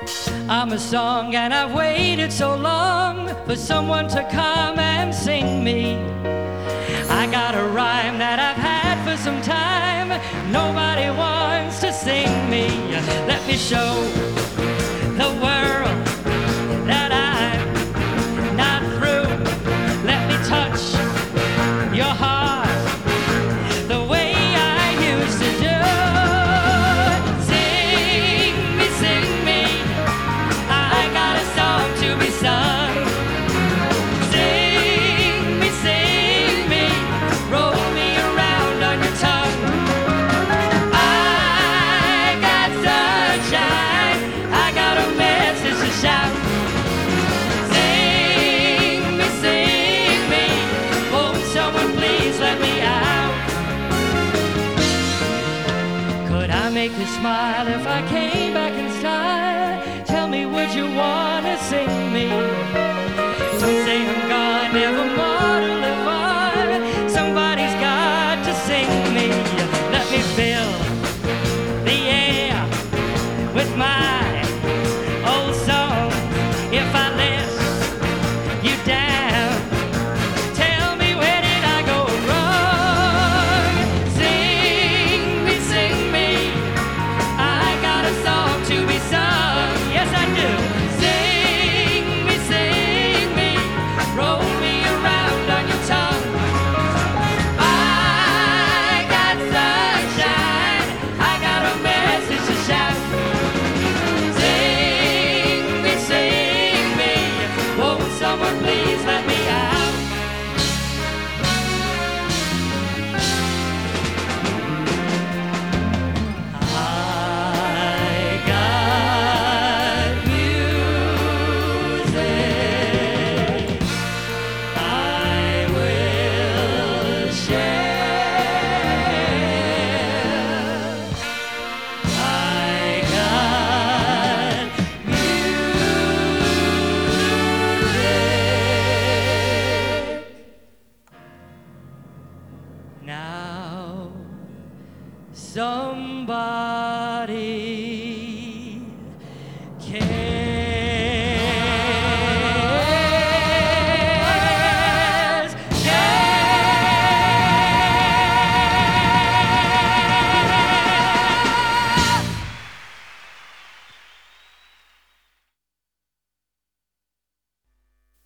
I'm a song and I've waited so long for someone to come and sing me. I got a rhyme that I've had for some time. Nobody wants to sing me. Let me show the world that I'm not through. Let me touch your heart the way I used to do. Sing me, I got a song to be sung. Sing me, roll me around on your tongue. I got sunshine, I got a message to shout. Sing me, oh someone please let me out. Could I make you smile if I came back in style? Tell me, would you wanna sing me? Don't say I'm gone, nevermore.